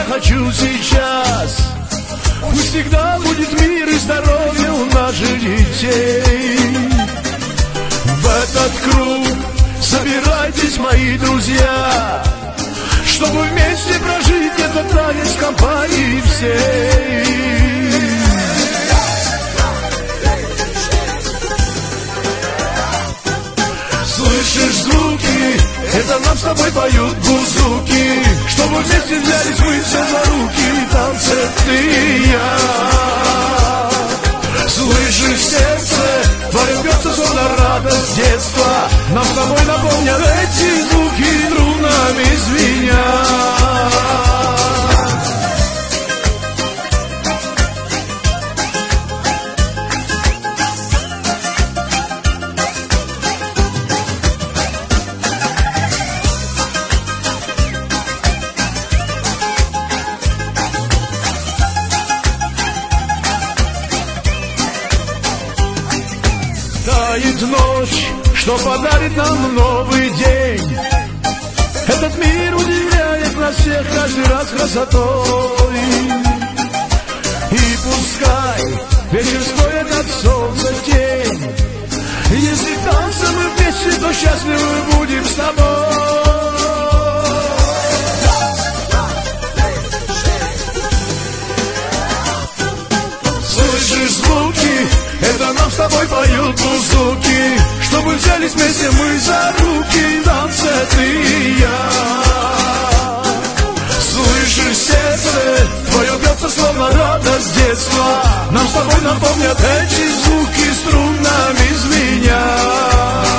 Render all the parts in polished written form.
хочу сейчас. Пусть всегда будет мир и здоровье у наших детей. В этот круг собирайтесь, мои друзья, чтобы вместе прожить этот танец в компании всей. Слышишь звуки? Это нам с тобой поют бузуки. Чтобы вместе взялись мы все за руки, танцы ты и я. Слышишь сердце? Твое бьется словно радость детства. Нам с тобой напомнят эти звуки, струнами звенят. Тает ночь, что подарит нам новый день. Этот мир удивляет нас всех каждый раз красотой. И пускай вечер стоит от солнца тень. Если в танце мы вместе, то счастливы будем с тобой. Слышишь звуки? Это нам с тобой поют бузуки. Чтобы взялись вместе мы за руки, танцы ты и я. Слышишь сердце? Твое бьется словно радость детства. Нам с тобой напомнят эти звуки, струнами звенят.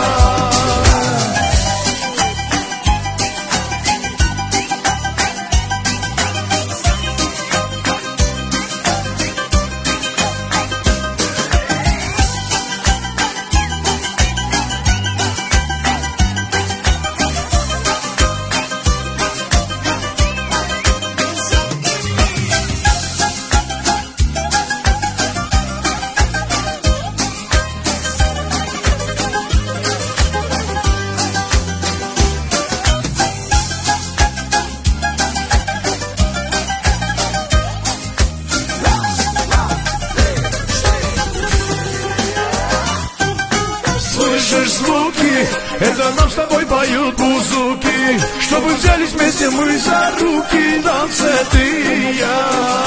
Слышишь звуки? Это нам с тобой поют бузуки. Чтобы взялись вместе мы за руки, танцы ты и я.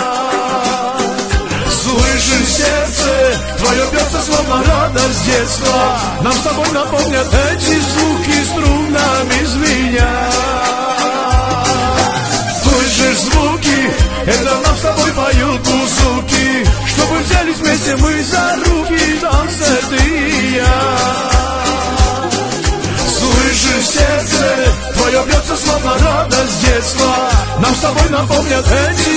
Слышишь сердце? Твое бьется словно радость детства. Нам с тобой напомнят эти звуки, струнами звенят. Слышишь звуки? Это нам с тобой поют бузуки. Чтобы взялись вместе мы за руки, танцы ты и я. Слышишь сердце? Твое бьется словно радость детства. Нам с тобой напомнят эти